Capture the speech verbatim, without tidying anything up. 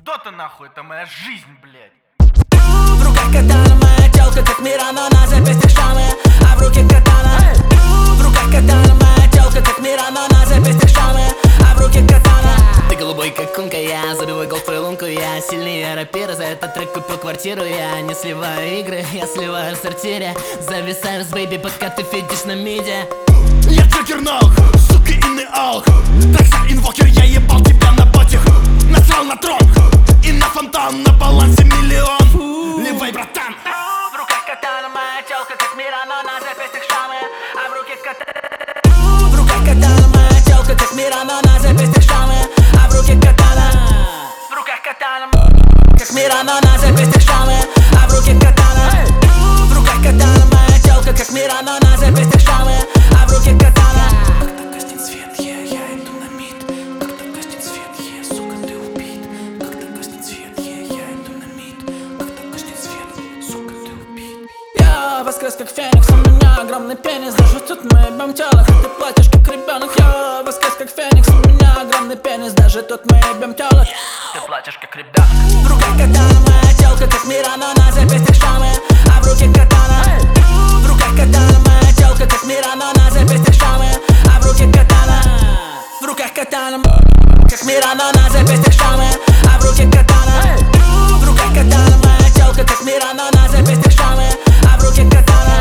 Дота нахуй, это моя жизнь, блядь. В руках катана, моя телка как Мирана, на запястьях шрамы, а в руке катана. В руках катана, моя телка как Мирана, на запястьях шрамы, а в руке катана. Ты голубой как кунка, я забиваю гол в твою лунку. Я сильнее рэпера, за этот трек купил квартиру. Я не сливаю игры, я сливаю в сортире. Зависаю с бэйби, пока ты фидишь на миде. Я джокернок, сука и не алк. Трекса инвокер, я ебал тебя на ботик. Насрал на трон и на фонтан, на балансе миллион. Ливай, братан. В руках катана, моя телка как Мирана, на запястьях шрамы, а в руке катана. В руках катана, моя телка как Мирана, на запястьях шрамы, а в руке катана. В руках катана, как Мирана, на запястьях шрамы, а в руке катана. В руках катана, моя телка как Мирана, на запястьях шрамы, а в руке катана. Когда гаснет свет, я, я иду на мид. Когда гаснет свет, я, сука, ты убит. Когда гаснет свет, я, я иду на мид. Когда гаснет свет, сука, ты убит. Я воскрес как феникс, у меня огромный пенис. Даже тут мы ебем тело, хоть ты платишь как ребенок. Я воскрес как феникс, у меня огромный пенис. Даже тут мы ебем тело, Ты плачешь как ребенок. в руках катана, моя телка как Мирана, на запястьях шрамы, а в руке катана. В руках катана, моя телка как Мирана, на запястьях шрамы, а в руке катана. В руках катана, как Мирана, на запястьях шрамы, а в руке катана. В руках катана, моя телка как Мирана, на запястьях шрамы, а в руке катана.